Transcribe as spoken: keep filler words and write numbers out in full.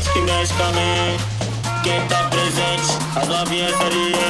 que mexe com a mente. Quem tá presente, as novinhas ali